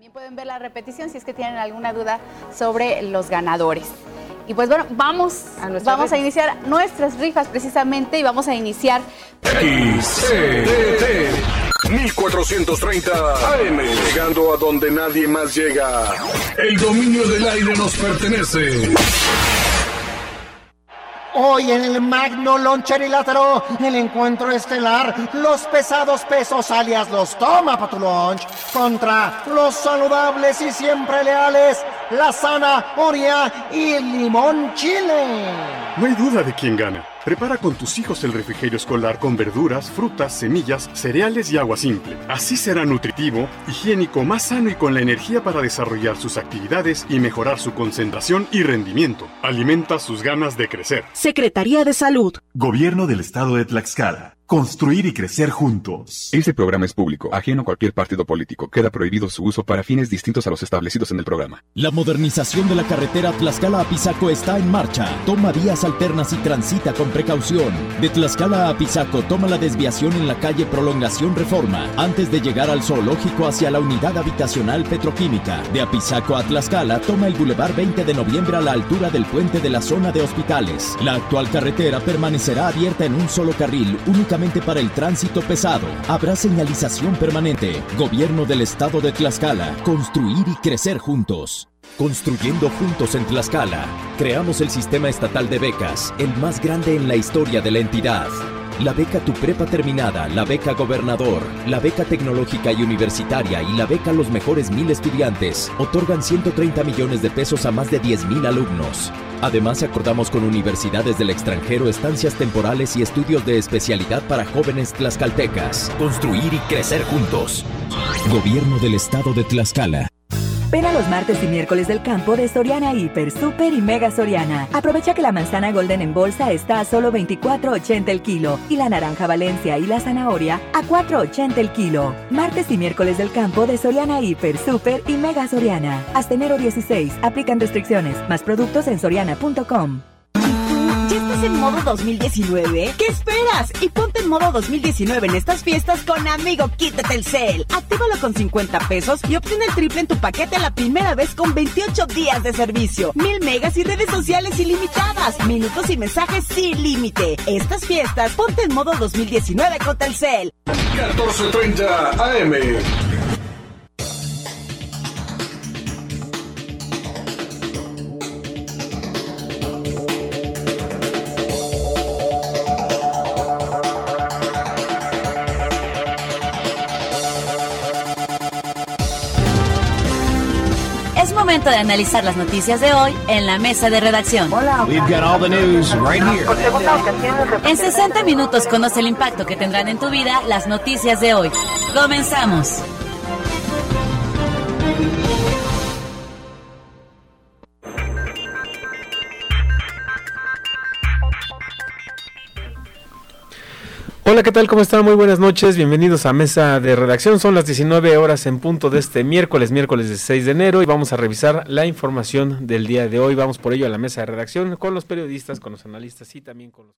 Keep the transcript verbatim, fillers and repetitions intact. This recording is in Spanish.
También pueden ver la repetición si es que tienen alguna duda sobre los ganadores. Y pues bueno, vamos a, vamos a iniciar nuestras rifas precisamente y vamos a iniciar... X C D T mil cuatrocientos treinta A M, llegando a donde nadie más llega. El dominio del aire nos pertenece. Hoy en el Magno Loncherilátero, el encuentro estelar, los pesados pesos alias los toma pa' tu lunch, contra los saludables y siempre leales, la zanahoria y el limón chile. No hay duda de quién gana. Prepara con tus hijos el refrigerio escolar con verduras, frutas, semillas, cereales y agua simple. Así será nutritivo, higiénico, más sano y con la energía para desarrollar sus actividades y mejorar su concentración y rendimiento. Alimenta sus ganas de crecer. Secretaría de Salud. Gobierno del Estado de Tlaxcala. Construir y crecer juntos. Este programa es público, ajeno a cualquier partido político. Queda prohibido su uso para fines distintos a los establecidos en el programa. La modernización de la carretera Tlaxcala-Apizaco está en marcha. Toma vías alternas y transita con precaución. De Tlaxcala a Apizaco, toma la desviación en la calle Prolongación Reforma, antes de llegar al zoológico hacia la unidad habitacional petroquímica. De Apizaco a Tlaxcala, toma el Boulevard veinte de noviembre a la altura del puente de la zona de hospitales. La actual carretera permanecerá abierta en un solo carril, únicamente para el tránsito pesado. Habrá señalización permanente. Gobierno del Estado de Tlaxcala. Construir y crecer juntos. Construyendo juntos en Tlaxcala. Creamos el sistema estatal de becas, el más grande en la historia de la entidad. La beca Tu Prepa Terminada, la beca Gobernador, la beca tecnológica y universitaria y la beca Los Mejores Mil Estudiantes otorgan ciento treinta millones de pesos a más de diez mil alumnos. Además, acordamos con universidades del extranjero estancias temporales y estudios de especialidad para jóvenes tlaxcaltecas. Construir y crecer juntos. Gobierno del Estado de Tlaxcala. Ven a los martes y miércoles del campo de Soriana Hiper, Super y Mega Soriana. Aprovecha que la manzana Golden en bolsa está a solo veinticuatro ochenta el kilo y la naranja Valencia y la zanahoria a cuatro ochenta el kilo. Martes y miércoles del campo de Soriana Hiper, Super y Mega Soriana. Hasta enero dieciséis. Aplican restricciones. Más productos en soriana punto com. ¿Ya estás en modo dos mil diecinueve? ¿Qué esperas? Y ponte en modo dos mil diecinueve en estas fiestas con Amigo Kit de Telcel. Actívalo con cincuenta pesos y obtén el triple en tu paquete la primera vez con veintiocho días de servicio, mil megas y redes sociales ilimitadas, minutos y mensajes sin límite. Estas fiestas, ponte en modo dos mil diecinueve con Telcel. catorce treinta A M. Momento de analizar las noticias de hoy en la mesa de redacción. Hola. We've got all the news right here. En sesenta minutos conoce el impacto que tendrán en tu vida las noticias de hoy. Comenzamos. Hola, ¿qué tal? ¿Cómo están? Muy buenas noches, bienvenidos a Mesa de Redacción. Son las diecinueve horas en punto de este miércoles, miércoles dieciséis de enero, y vamos a revisar la información del día de hoy. Vamos por ello a la Mesa de Redacción con los periodistas, con los analistas y también con los...